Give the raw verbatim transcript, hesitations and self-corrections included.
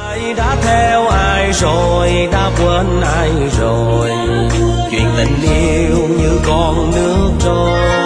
ai đã theo ai rồi, đã quên ai rồi, chuyện tình yêu như con nước trôi.